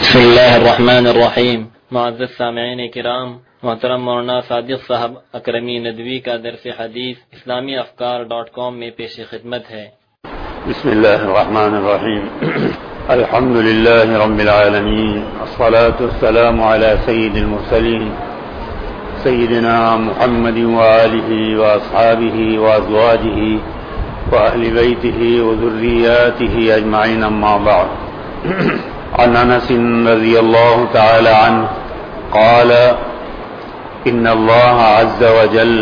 بسم اللہ الرحمن الرحیم۔ معزز سامعین کرام، محترم مولانا صادق صاحب اکرمی ندوی کا درس حدیث اسلامی افکار.com میں پیش خدمت ہے۔ بسم اللہ الرحمن الرحیم۔ الحمد للہ رب العالمین، الصلاة والسلام علی سید المرسلین سیدنا محمد وآلہ واصحابہ وازواجہ واہل بیتہ وذریاتہ اجمعین، اما بعد۔ عن انس رضی اللہ تعالی عنہ قال ان اللہ عز وجل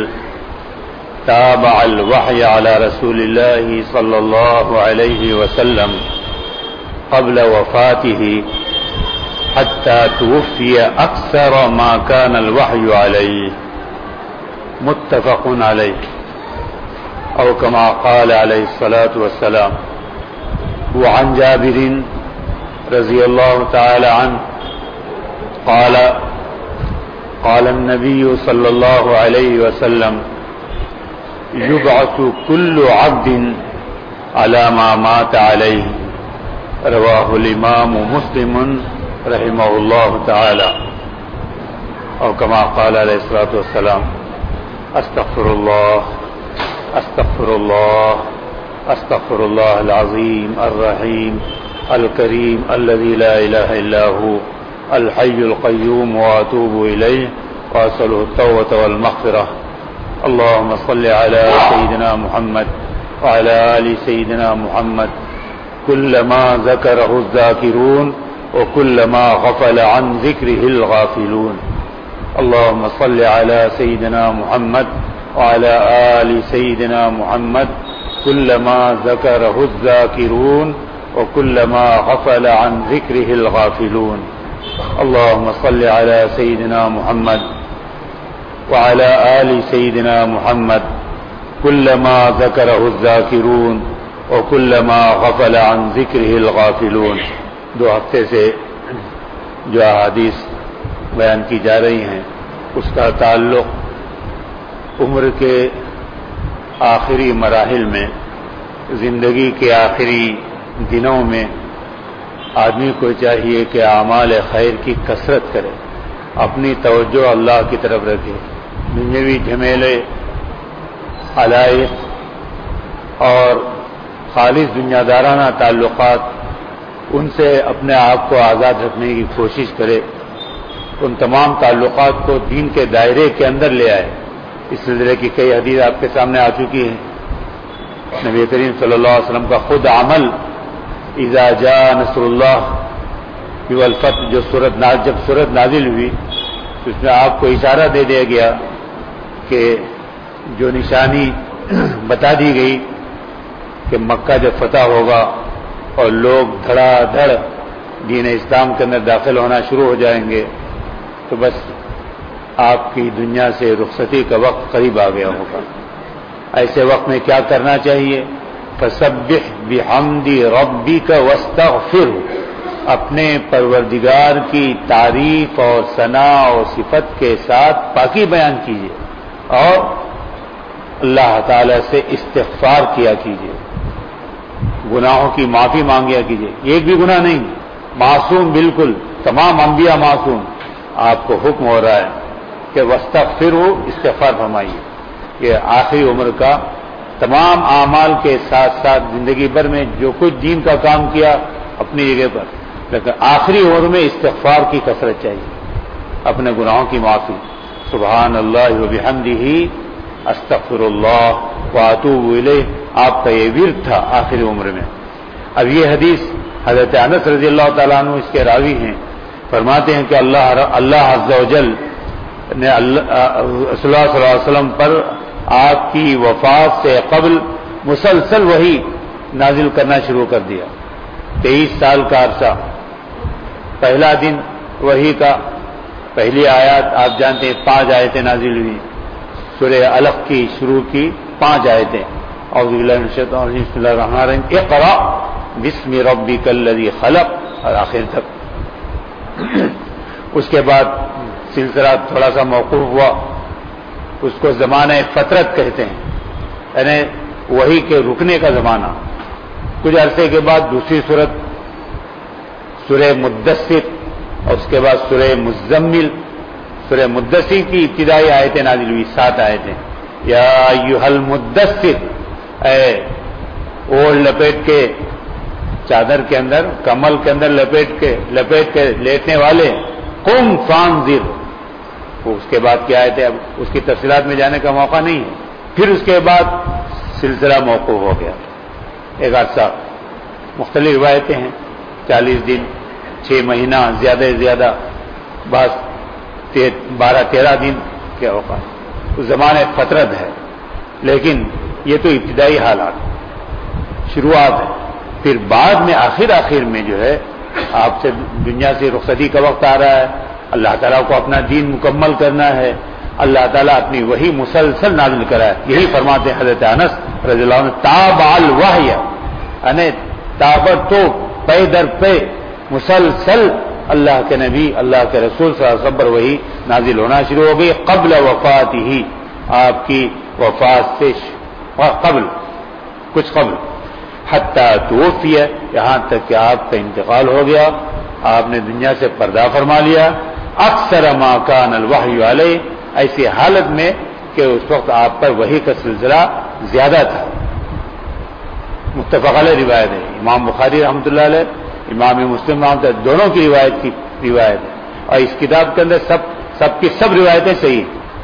تابع الوحی على رسول اللہ صلی اللہ علیہ وسلم قبل وفاته حتى توفي اکثر ما كان الوحی علیہ، متفق علیہ، او كما قال علیہ الصلاة والسلام۔ وعن جابر رضی اللہ تعالی عنہ قال قال النبی صلی اللہ علیہ وسلم یبعث کل عبد على ما مات علیہ، رواہ الامام مسلم رحمہ اللہ تعالی، او کما قال علیہ الصلاۃ والسلام۔ استغفر اللہ استغفر اللہ استغفر اللہ العظیم الرحیم الكريم الذي لا إله إلا هو الحي القيوم وأتوب إليه وأسأله التوبة والمغفرة۔ اللهم صل على سيدنا محمد وعلى آل سيدنا محمد كلما ذكره الذاكرون وكلما غفل عن ذكره الغافلون۔ اللهم صل على سيدنا محمد وعلى آل سيدنا محمد كلما ذكره الذاكرون وكلما غفل عن ذكره الغافلون۔ اللهم صل على سيدنا محمد وعلى آل سيدنا محمد كلما ذكره الذاكرون وكلما غفل عن ذكره الغافلون۔ دو ہفتے سے جو احادیث بیان کی جا رہی ہیں اس کا تعلق عمر کے آخری مراحل میں، زندگی کے آخری دنوں میں آدمی کو چاہیے کہ اعمال خیر کی کثرت کرے، اپنی توجہ اللہ کی طرف رکھے، دنیاوی جھمیلے، علائق اور خالص دنیا دارانہ تعلقات، ان سے اپنے آپ کو آزاد رکھنے کی کوشش کرے، ان تمام تعلقات کو دین کے دائرے کے اندر لے آئے۔ اس سلسلے کی کئی حدیث آپ کے سامنے آ چکی ہیں۔ نبی کریم صلی اللہ علیہ وسلم کا خود عمل اذا جاء نصر اللہ والفتح، جو جب سورت نازل ہوئی تو اس میں آپ کو اشارہ دے دیا گیا کہ جو نشانی بتا دی گئی کہ مکہ جب فتح ہوگا اور لوگ دھڑا دھڑ دین اسلام کے اندر داخل ہونا شروع ہو جائیں گے تو بس آپ کی دنیا سے رخصتی کا وقت قریب آ گیا ہوگا۔ ایسے وقت میں کیا کرنا چاہیے؟ فسبح بحمد ربک واستغفر، اپنے پروردگار کی تعریف اور ثنا اور صفت کے ساتھ پاکی بیان کیجیے اور اللہ تعالی سے استغفار کیا کیجیے، گناہوں کی معافی مانگیا کیجیے۔ ایک بھی گناہ نہیں، معصوم بالکل، تمام انبیاء معصوم۔ آپ کو حکم ہو رہا ہے کہ واستغفروا، استغفار فرمائیے۔ یہ آخری عمر کا تمام اعمال کے ساتھ ساتھ زندگی بھر میں جو کچھ دین کا کام کیا اپنی جگہ پر، لیکن آخری عمر میں استغفار کی کثرت چاہیے، اپنے گناہوں کی معافی۔ سبحان اللہ وبحمدہ استغفر اللہ واتوب الیہ، آپ کا یہ ورد تھا آخری عمر میں۔ اب یہ حدیث حضرت انس رضی اللہ تعالیٰ عنہ اس کے راوی ہیں، فرماتے ہیں کہ اللہ عز و جل نے رسول اللہ صلی اللہ علیہ وسلم پر آپ کی وفات سے قبل مسلسل وحی نازل کرنا شروع کر دیا۔ 23 سال کا عرصہ، پہلا دن وحی کا پہلی آیات آپ جانتے ہیں 5 آیتیں نازل ہوئی، سورہ علق کی شروع کی 5 آیتیں، اعوذ باللہ من الشیطان الرجیم، بسم اللہ الرحمن الرحیم، اقرأ بسم ربک الذی خلق، اور آخر تک۔ اس کے بعد سلسلہ تھوڑا سا موقوف ہوا، اس کو زمانہ فترت کہتے ہیں، یعنی وحی کے رکنے کا زمانہ۔ کچھ عرصے کے بعد دوسری سورت سورہ مدثر اور اس کے بعد سورہ مزمل، سورہ مدثر کی ابتدائی آیتیں نازل ہوئی، 7 آیتیں۔ یا ایھا المدثر، اے اوڑھ لپیٹ کے چادر کے اندر، کمل کے اندر لپیٹ کے لیٹنے والے، قم فانذر۔ اس کے بعد کیا آیتیں، اب اس کی تفصیلات میں جانے کا موقع نہیں ہے۔ پھر اس کے بعد سلسلہ موقوف ہو گیا، ایک عرصہ، مختلف روایتیں ہیں، 40 دن، 6 مہینہ، زیادہ سے زیادہ، بعض 12-13 دن کے اوقات۔ اس زمانے فترت ہے، لیکن یہ تو ابتدائی حالات، شروعات ہے۔ پھر بعد میں آخر میں جو ہے آپ سے دنیا سے رخصتی کا وقت آ رہا ہے، اللہ تعالیٰ کو اپنا دین مکمل کرنا ہے، اللہ تعالیٰ اپنی وحی مسلسل نازل کرا ہے۔ یہی فرماتے ہیں حضرت انس رضی اللہ عنہ، تابع الوحی، یعنی تابعتو، پے در پے، مسلسل اللہ کے نبی، اللہ کے رسول صلی اللہ علیہ وسلم پر وحی نازل ہونا شروع ہو گئی، قبل وفاتہ، آپ کی وفات سے قبل، کچھ قبل، حتی توفی، یہاں تک کہ آپ کا انتقال ہو گیا، آپ نے دنیا سے پردہ فرما لیا۔ اکثر ما کان الوحی علیہ، ایسی حالت میں کہ اس وقت آپ پر وحی کا سلسلہ زیادہ تھا۔ متفق علیہ روایت ہے، امام بخاری رحمۃ اللہ علیہ، امام مسلم رحمۃ اللہ دونوں کی روایت ہے، اور اس کتاب کے اندر سب کی سب روایتیں صحیح۔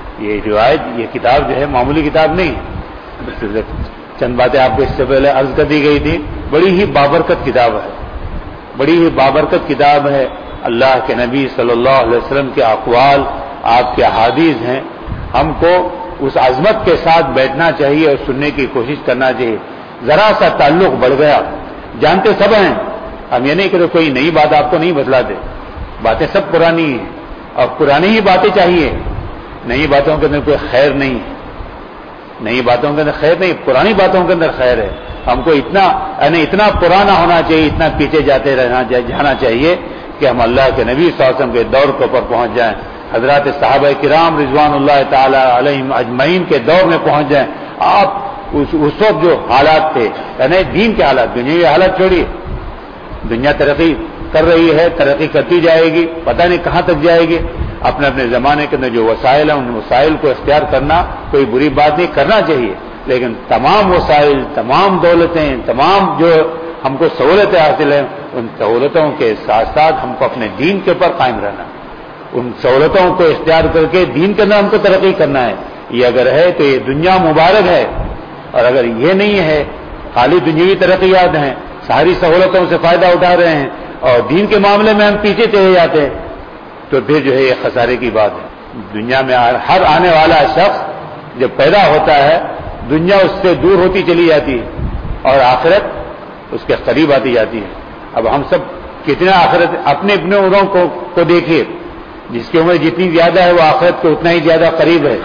یہ کتاب جو ہے معمولی کتاب نہیں ہے، چند باتیں آپ کو اس سے پہلے عرض کر دی گئی تھی، بڑی ہی بابرکت کتاب ہے، بڑی ہی بابرکت کتاب ہے۔ اللہ کے نبی صلی اللہ علیہ وسلم کے اقوال، آپ کے احادیث ہیں، ہم کو اس عظمت کے ساتھ بیٹھنا چاہیے اور سننے کی کوشش کرنا چاہیے۔ ذرا سا تعلق بڑھ گیا، جانتے سب ہیں، ہم یہ نہیں کہ کوئی نئی بات آپ کو نہیں بتلاتے، باتیں سب پرانی ہیں اور پرانی ہی باتیں چاہیے، نئی باتوں کے اندر کوئی خیر نہیں ہے، نئی باتوں کے اندر خیر نہیں، پرانی باتوں کے اندر خیر ہے۔ ہم کو اتنا پرانا ہونا چاہیے، اتنا پیچھے جانا چاہیے کہ ہم اللہ کے نبی صلی اللہ علیہ وسلم کے دور کے اوپر پہنچ جائیں، حضرات صحابہ کرام رضوان اللہ تعالی علیہم اجمعین کے دور میں پہنچ جائیں۔ آپ اس وقت جو حالات تھے، یعنی دین کے حالات، دنیاوی حالات چھوڑیے، دنیا ترقی کر رہی ہے، ترقی کرتی جائے گی، پتہ نہیں کہاں تک جائے گی۔ اپنے زمانے کے اندر جو وسائل ہیں، ان وسائل کو اختیار کرنا کوئی بری بات نہیں، کرنا چاہیے، لیکن تمام وسائل، تمام دولتیں، تمام جو ہم کو سہولتیں حاصل ہیں، ان سہولتوں کے ساتھ ساتھ ہم کو اپنے دین کے اوپر قائم رہنا، ان سہولتوں کو اختیار کر کے دین کے اندر ہم کو ترقی کرنا ہے۔ یہ اگر ہے تو یہ دنیا مبارک ہے، اور اگر یہ نہیں ہے، خالی دنیاوی ترقیات ہیں، ساری سہولتوں سے فائدہ اٹھا رہے ہیں اور دین کے معاملے میں ہم پیچھے چلے جاتے ہیں، تو پھر جو ہے یہ خسارے کی بات ہے۔ دنیا میں ہر آنے والا شخص جب پیدا ہوتا ہے، دنیا اس سے دور ہوتی چلی جاتی ہے اور آخرت اس کے قریب آتی جاتی ہے۔ اب ہم سب کتنا آخرت، اپنے عمروں کو دیکھیے، جس کی عمر جتنی زیادہ ہے وہ آخرت کو اتنا ہی زیادہ قریب ہے،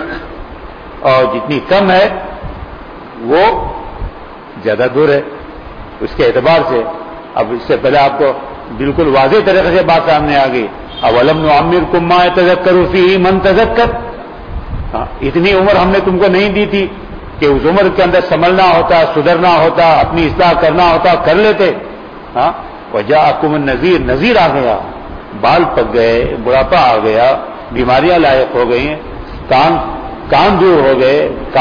اور جتنی کم ہے وہ زیادہ دور ہے اس کے اعتبار سے۔ اب اس سے پہلے آپ کو بالکل واضح طریقے سے بات سامنے آ گئی، اولم نعمرکم ما یتذکر فیہ من تذکر، اتنی عمر ہم نے تم کو نہیں دی تھی کہ اس عمر کے اندر سنبھلنا ہوتا، سدھرنا ہوتا، اپنی اصلاح کرنا ہوتا، کر لیتے۔ وجاءکم النذیر، نذیر آ گیا، بال پک گئے، بڑھاپا آ گیا، بیماریاں لاحق ہو گئی، کان دور ہو گئے،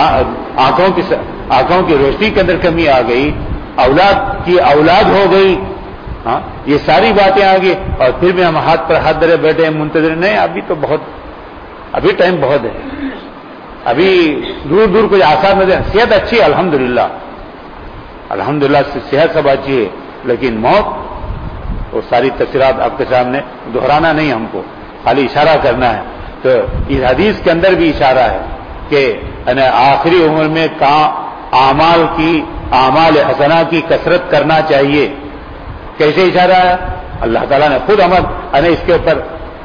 آنکھوں کی روشنی کے اندر کمی آ گئی، اولاد ہو گئی، یہ ساری باتیں آ گئی، اور پھر بھی ہم ہاتھ پر ہاتھ دھرے بیٹھے ہیں، منتظر نہیں، ابھی ٹائم بہت ہے، ابھی دور دور کچھ آثار میں صحت اچھی ہے، الحمدللہ صحت سب اچھی ہے، لیکن موت، وہ ساری تفصیلات آپ کے سامنے دہرانا نہیں، ہم کو خالی اشارہ کرنا ہے۔ تو اس حدیث کے اندر بھی اشارہ ہے کہ آخری عمر میں اعمال حسنہ کی کثرت کرنا چاہیے۔ کیسے اشارہ ہے؟ اللہ تعالیٰ نے خود اس کے اوپر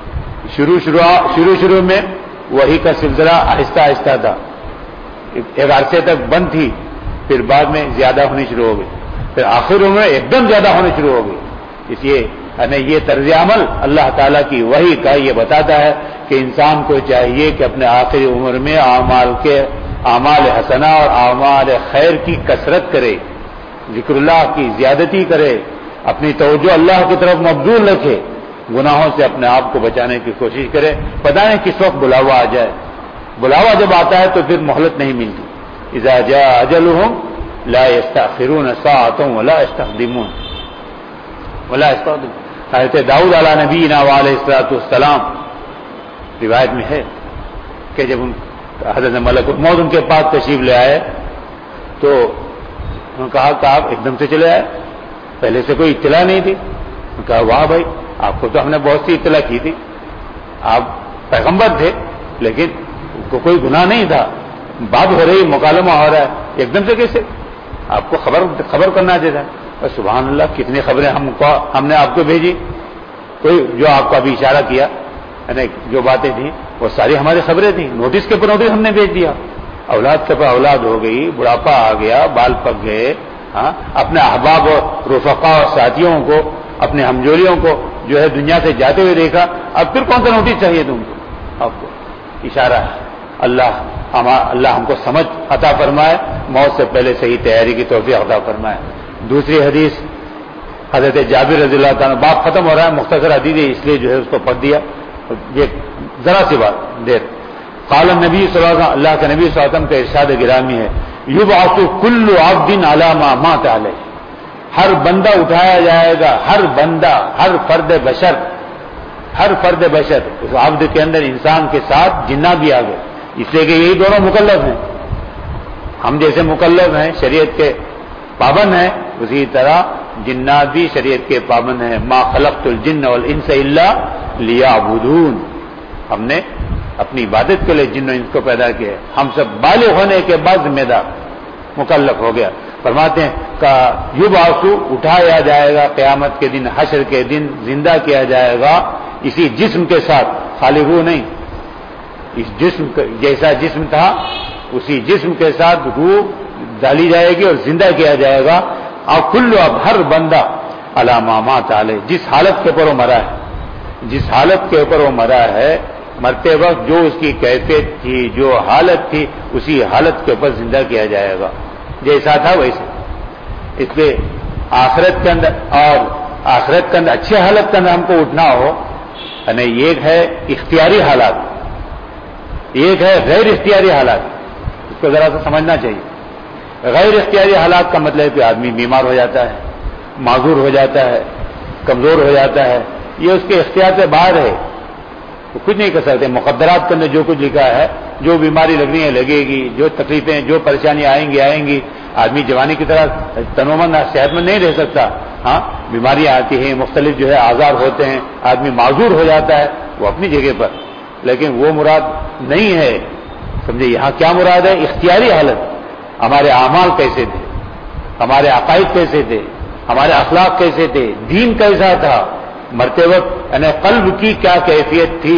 شروع میں وحی کا سلسلہ آہستہ آہستہ تھا، ایک عرصے تک بند تھی، پھر بعد میں زیادہ ہونی شروع ہو گئی، پھر آخر میں ایک دم زیادہ ہونے شروع ہو گئی۔ اس لیے یہ طرز عمل اللہ تعالیٰ کی وحی کا یہ بتاتا ہے کہ انسان کو چاہیے کہ اپنے آخری عمر میں اعمال حسنہ اور اعمال خیر کی کثرت کرے، ذکر اللہ کی زیادتی کرے، اپنی توجہ اللہ کی طرف مبذول رکھے، گناہوں سے اپنے آپ کو بچانے کی کوشش کرے. پتہ نہیں کس وقت بلاوا آ جائے. بلاوا جب آتا ہے تو پھر مہلت نہیں ملتی. اذا جاء اجلهم لا يستأخرون ساعة ولا يستقدمون ولا يستقدمون. حضرت داؤد علیہ نبینا وعلیہ الصلوۃ والسلام روایت میں ہے کہ جب حضرت ملک الموت ان کے پاس تشریف لے آئے تو انہوں نے کہا کہ آپ ایک دم سے چلے آئے, پہلے سے کوئی اطلاع نہیں تھی. انہوں نے کہا واہ بھائی, آپ کو تو ہم نے بہت سی اطلاع کی تھی, آپ پیغمبر تھے لیکن کو کوئی گناہ نہیں تھا, بات ہو رہی, مکالمہ ہو رہا ہے, ایک دم سے کیسے؟ آپ کو خبر کرنا چاہیے تھا. سبحان اللہ, کتنی خبریں ہم نے آپ کو بھیجی. کوئی جو آپ کا ابھی اشارہ کیا یعنی جو باتیں تھیں وہ ساری ہماری خبریں تھیں. نوٹس کے اوپر نوٹس ہم نے بھیج دیا. اولاد کے اوپر اولاد ہو گئی, بڑھاپا آ گیا, بال پک گئے. ہاں, اپنے احباب اور رفقا اور ساتھیوں کو, اپنے ہمجولیوں کو جو ہے دنیا سے جاتے ہوئے دیکھا. اب پھر کون سا نوٹس چاہیے تم کو؟ آپ کو اشارہ ہے. اللہ ہم کو سمجھ عطا فرمائے, موت سے پہلے صحیح تیاری کی توفیق عطا فرمائے. دوسری حدیث حضرت جابر رضی اللہ تعالیٰ, باب ختم ہو رہا ہے, مختصر حدیث ہے اس لیے جو ہے اس کو پڑھ دیا. یہ ذرا سی بات دیر. قال النبی صلی اللہ علیہ وسلم, اللہ کے نبی صلی اللہ علیہ وسلم کا ارشاد گرامی ہے, یبعث کل عبد علی ما مات علیہ. ہر بندہ اٹھایا جائے گا, ہر بندہ, ہر فرد بشر اس عبد کے اندر انسان کے ساتھ جنات بھی آ گئے, اس لیے کہ یہی دونوں مکلف ہیں. ہم جیسے مکلف ہیں, شریعت کے پابند ہیں, اسی طرح جنات بھی شریعت کے پابند ہیں. ما خلقت الجن والانس الا لیعبدون. ہم نے اپنی عبادت کے لیے جن و انس کو پیدا کیا ہے. ہم سب بالغ ہونے کے بعد ذمہ دار مکلف ہو گیا. فرماتے ہیں کہ یبعث, اٹھایا جائے گا قیامت کے دن, حشر کے دن زندہ کیا جائے گا اسی جسم کے ساتھ, خالی روح نہیں. اس جسم جیسا جسم تھا اسی جسم کے ساتھ روح ڈالی جائے گی اور زندہ کیا جائے گا. اور کلو, اب ہر بندہ علی ما مات علیہ, جس حالت کے اوپر وہ مرا ہے, جس حالت کے اوپر وہ مرا ہے, مرتے وقت جو اس کی کیفیت تھی, جو حالت تھی, اسی حالت کے اوپر زندہ کیا جائے گا جیسا تھا ویسے. اس لیے آخرت کے اندر اچھے حالت کے اندر ہم کو اٹھنا ہو, یعنی ایک ہے اختیاری حالات, ایک ہے غیر اختیاری حالات. اس کو ذرا سا سمجھنا چاہیے. غیر اختیاری حالات کا مطلب ہے کہ آدمی بیمار ہو جاتا ہے, معذور ہو جاتا ہے, کمزور ہو جاتا ہے, یہ اس کے اختیار سے باہر ہے, وہ کچھ نہیں کر سکتے. مقدرات کے اندر جو کچھ لکھا ہے, جو بیماری لگنی ہے لگے گی, جو تکلیفیں, جو پریشانیاں آئیں گی. آدمی جوانی کی طرح تنومند صحت مند نہیں رہ سکتا. ہاں, بیماریاں آتی ہیں, مختلف جو ہے آزار ہوتے ہیں, آدمی معذور ہو جاتا ہے, وہ اپنی جگہ پر, لیکن وہ مراد نہیں ہے. سمجھے یہاں کیا مراد ہے؟ اختیاری حالت. ہمارے اعمال کیسے تھے, ہمارے عقائد کیسے تھے, ہمارے اخلاق کیسے تھے, دین کیسا تھا مرتے وقت, یعنی قلب کی کیا کیفیت تھی.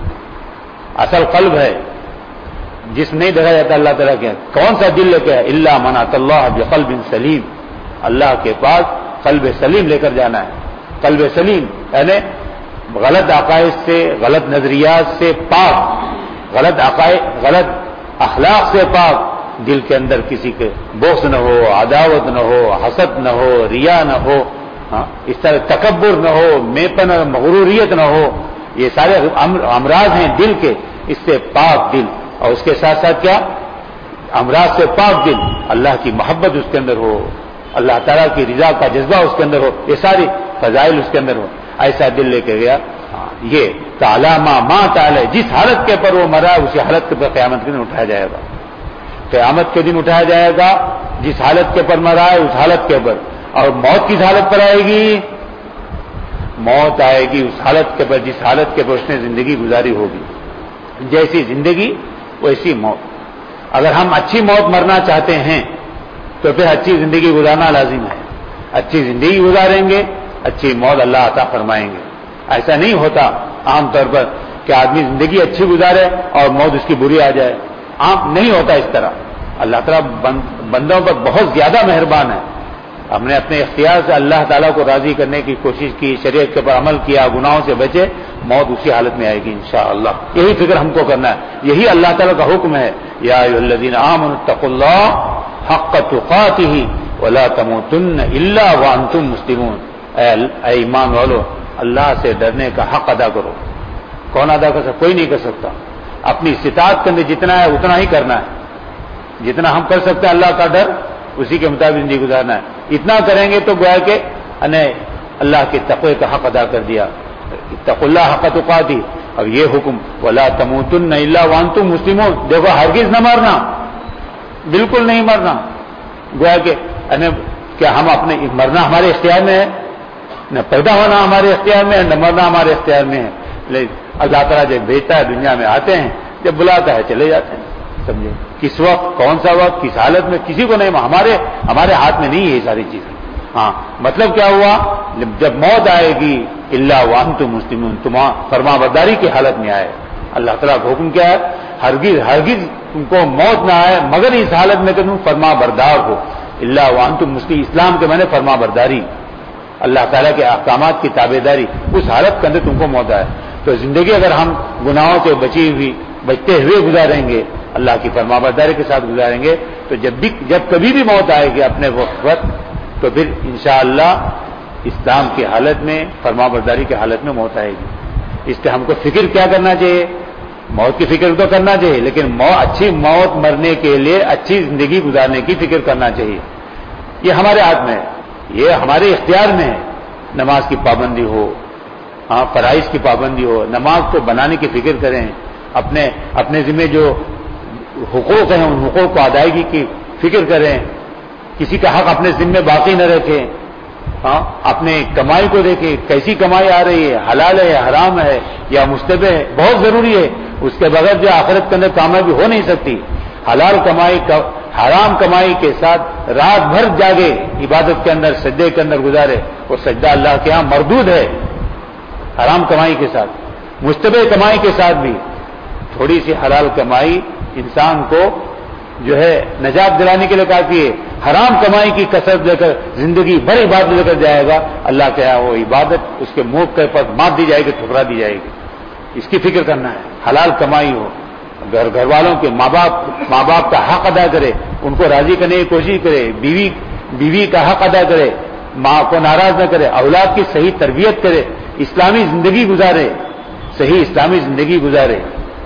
اصل قلب ہے, جسم نہیں دیکھا جاتا اللہ تعالیٰ کے. کون سا دل لے کے ہے؟ الا من اتى الله بقلب سلیم. اللہ کے پاس قلب سلیم لے کر جانا ہے. قلب سلیم یعنی غلط عقائد سے, غلط نظریات سے پاک, غلط عقائد, غلط اخلاق سے پاک. دل کے اندر کسی کے بغض نہ ہو, عداوت نہ ہو, حسد نہ ہو, ریا نہ ہو, اس طرح تکبر نہ ہو, میپن اور مغروریت نہ ہو. یہ سارے امراض ہیں دل کے. اس سے پاک دل, اور اس کے ساتھ ساتھ کیا, امراض سے پاک دل, اللہ کی محبت اس کے اندر ہو, اللہ تعالیٰ کی رضا کا جذبہ اس کے اندر ہو, یہ ساری فضائل اس کے اندر ہو. ایسا دل لے کے گیا. یہ تعالی ما تعالی, جس حالت کے پر وہ مرا اسی حالت کے پر قیامت کے دن اٹھایا جائے گا. قیامت کے دن اٹھایا جائے گا جس حالت کے پر مرا ہے اس حالت کے پر. اور موت کس حالت پر آئے گی؟ موت آئے گی اس حالت کے پر جس حالت کے پر اس نے زندگی گزاری ہوگی. جیسی زندگی ویسی موت. اگر ہم اچھی موت مرنا چاہتے ہیں تو پھر اچھی زندگی گزارنا لازم ہے. اچھی زندگی گزاریں گے, اچھی موت اللہ عطا فرمائیں گے. ایسا نہیں ہوتا عام طور پر کہ آدمی زندگی اچھی گزارے اور موت اس کی بری آ جائے. عام نہیں ہوتا اس طرح. اللہ تعالیٰ بندوں پر بہت زیادہ مہربان ہے. ہم نے اپنے اختیار سے اللہ تعالیٰ کو راضی کرنے کی کوشش کی, شریعت کے پر عمل کیا, گناہوں سے بچے, موت اسی حالت میں آئے گی انشاءاللہ. یہی فکر ہم کو کرنا ہے. یہی اللہ تعالیٰ کا حکم ہے. یا ایھا الذین آمنوا اتقوا اللہ حق تقاتہ ولا تموتن الا وانتم مسلمون. اے ایمان والو, اللہ سے ڈرنے کا حق ادا کرو. کون ادا کر سکتا؟ کوئی نہیں کر سکتا. اپنی استطاعت کے اندر جتنا ہے اتنا ہی کرنا ہے. جتنا ہم کر سکتے ہیں اللہ کا ڈر اسی کے مطابق زندگی گزارنا ہے. اتنا کریں گے تو گویا کہ اللہ کے تقوی کا حق ادا کر دیا. اتقوا اللہ حق تقاته. اب یہ حکم ولا تموتن الا وانتم مسلمون، دیکھو ہرگز نہ مرنا، بالکل نہیں مرنا. گویا کہ کیا ہم اپنے مرنا ہمارے اختیار میں ہے؟ نہ پیدا ہونا ہمارے اختیار میں ہے، نہ مرنا ہمارے اختیار میں ہے. اللہ تعالیٰ جب بھیجتا ہے دنیا میں آتے ہیں، جب بلاتا ہے چلے جاتے ہیں. سمجھے؟ کس وقت، کون سا وقت، کس حالت میں، کسی کو نہیں. ہمارے ہاتھ میں نہیں ہے یہ ساری چیزیں. ہاں مطلب کیا ہوا؟ جب موت آئے گی الا وانتم مسلمون، تم فرما برداری کی حالت میں آئے. اللہ تعالیٰ کا حکم کیا ہے؟ ہرگز تم کو موت نہ آئے مگر اس حالت میں کہ تم فرما بردار ہو. الا وانتم مسلمون، اسلام کے معنی فرما برداری، اللہ تعالیٰ کے احکامات کی تابع داری. اس حالت کے اندر تم کو موت آئے تو زندگی اگر ہم گناہوں سے بچتے ہوئے گزاریں گے، اللہ کی فرما برداری کے ساتھ گزاریں گے، تو جب کبھی بھی موت آئے گی اپنے وقت تو پھر انشاءاللہ اسلام کی حالت میں، فرما برداری کی حالت میں موت آئے گی. اس لیے ہم کو فکر کیا کرنا چاہیے؟ موت کی فکر تو کرنا چاہیے، لیکن اچھی موت مرنے کے لیے اچھی زندگی گزارنے کی فکر کرنا چاہیے. یہ ہمارے ہاتھ میں ہے، یہ ہمارے اختیار میں ہے. نماز کی پابندی ہو، فرائض کی پابندی ہو، نماز کو بنانے کی فکر کریں. اپنے ذمہ جو حقوق ہیں ان حقوق کو ادائیگی کی فکر کریں. کسی کا حق اپنے ذمہ باقی نہ رکھیں. اپنے کمائی کو دیکھیں، کیسی کمائی آ رہی ہے، حلال ہے، حرام ہے یا مشتبہ ہے، بہت ضروری ہے. اس کے بغیر جو آخرت کے اندر کامیابی ہو نہیں سکتی. حلال کمائی، حرام کمائی کے ساتھ رات بھر جاگے، عبادت کے اندر، سجدے کے اندر گزارے، وہ سجدہ اللہ کے ہاں مردود ہے. حرام کمائی کے ساتھ، مشتبہ کمائی کے ساتھ بھی تھوڑی سی حلال کمائی انسان کو جو ہے نجات دلانے کے لیے کافی ہے. حرام کمائی کی کثرت لے کر زندگی بھر عبادت لے کر جائے گا، اللہ کے یہاں وہ عبادت اس کے منہ کے پر مار دی جائے گی، ٹھکرا دی جائے گی. اس کی فکر کرنا ہے. حلال کمائی ہو، گھر والوں کے ماں باپ کا حق ادا کرے، ان کو راضی کرنے کی کوشش کرے، بیوی کا حق ادا کرے، ماں کو ناراض نہ کرے، اولاد کی صحیح تربیت کرے، اسلامی زندگی گزارے، صحیح اسلامی زندگی گزارے.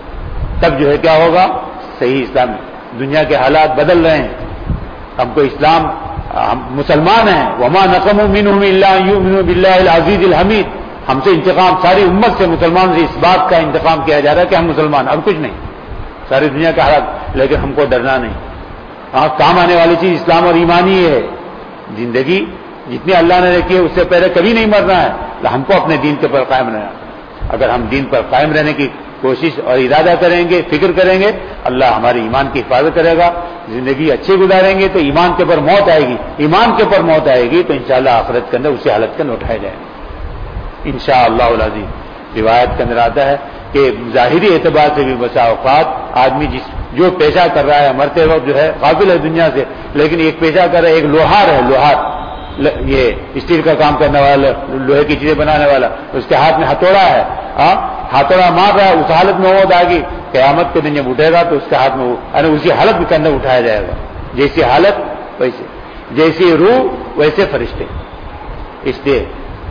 تب جو ہے کیا ہوگا؟ صحیح اسلام. دنیا کے حالات بدل رہے ہیں. ہم کو اسلام، ہم مسلمان ہیں. وما نقموا منهم الا ان يؤمنوا بالله العزيز الحميد. ہم سے انتقام، ساری امت سے، مسلمان سے اس بات کا انتقام کیا جا رہا ہے کہ ہم مسلمان، اب کچھ نہیں. ساری دنیا کا حالات، لیکن ہم کو ڈرنا نہیں. کام آنے والی چیز اسلام اور ایمان ہی ہے. زندگی جتنی اللہ نے رکھی ہے اس سے پہلے کبھی نہیں مرنا ہے. ہم کو اپنے دین کے پر قائم رہنا. اگر ہم دین پر قائم رہنے کی کوشش اور ارادہ کریں گے، فکر کریں گے، اللہ ہماری ایمان کی حفاظت کرے گا. زندگی اچھی گزاریں گے تو ایمان کے پر موت آئے گی. ایمان کے پر موت آئے گی تو انشاءاللہ آخرت کے اندر اسی حالت کے اندر اٹھائے جائیں گے انشاءاللہ العظیم. روایت کے اندر آتا ہے کہ ظاہری اعتبار سے بھی بسا اوقات آدمی جو پیشہ کر رہا ہے مرتے وقت جو ہے قابل ہے دنیا سے، لیکن ایک پیشہ کر رہا ہے، ایک لوہار ہے، لوہار، یہ اسٹیل کا کام کرنے والا، لوہے کی چیزیں بنانے والا، اس کے ہاتھ میں ہتھوڑا ہے، ہتھوڑا مار رہا ہے. اس حالت میں وہ آ گئی، قیامت کے دن جب اٹھے گا تو اس کے ہاتھ میں اسی حالت کے اندر اٹھایا جائے گا. جیسی حالت ویسے، جیسی روح ویسے فرشتے. اس لیے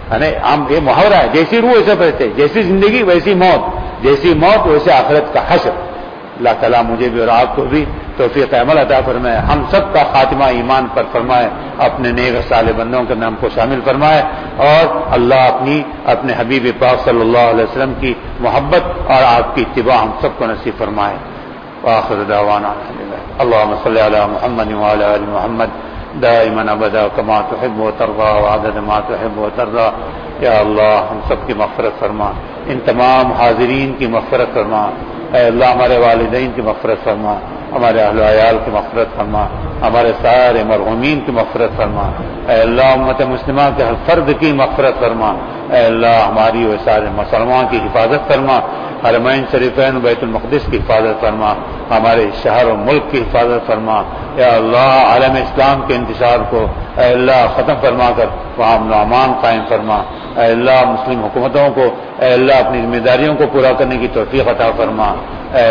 یہ محاورہ ہے، جیسی روح ویسے فرشتے، جیسی زندگی ویسی موت، جیسی موت ویسے آخرت کا حشر. اللہ تعالیٰ مجھے بھی اور آپ کو بھی توفیق عمل عطا فرمائے، ہم سب کا خاتمہ ایمان پر فرمائے، اپنے نیک صالح بندوں کے نام کو شامل فرمائے، اور اللہ اپنے حبیب پاک صلی اللہ علیہ وسلم کی محبت اور آپ کی اتباع ہم سب کو نصیب فرمائے. وآخر دعوانا اللهم صل على محمد وعلى آل محمد دائما ابدا كما تحب وترضى وعدد ما تحب وترضى. یا اللہ ہم سب کی مغفرت فرما، ان تمام حاضرین کی مغفرت فرما. اے اللہ ہمارے والدین کی مغفرت فرما، ہمارے اہل و عیال کی مغفرت فرما، ہمارے سارے مرحومین کی مغفرت فرما. اے اللہ امت مسلمہ کے ہر فرد کی مغفرت فرما. اے اللہ ہماری و سارے مسلمان کی حفاظت فرما. حرمین شریفین بیت المقدس کی حفاظت فرما، ہمارے شہر و ملک کی حفاظت فرما. یا اللہ عالم اسلام کے انتشار کو اے اللہ ختم فرما کر وہاں امن و امان قائم فرما. اے اللہ مسلم حکومتوں کو اے اللہ اپنی ذمہ داریوں کو پورا کرنے کی توفیق عطا فرما. اے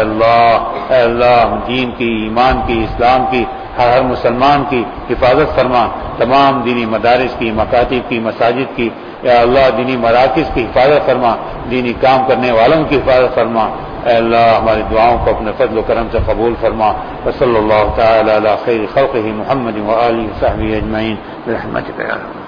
اللہ دین کی، ایمان کی، اسلام کی، ہر مسلمان کی حفاظت فرما. تمام دینی مدارس کی، مکاتب کی، مساجد کی یا اللہ دینی مراکز کی حفاظت فرما، دینی کام کرنے والوں کی حفاظت فرما، اے اللہ ہماری دعاؤں کو اپنے فضل و کرم سے قبول فرما، وصلی اللہ تعالی علی خیر خلقہ محمد وآلہ وصحبہ اجمعین برحمتک یا ارحم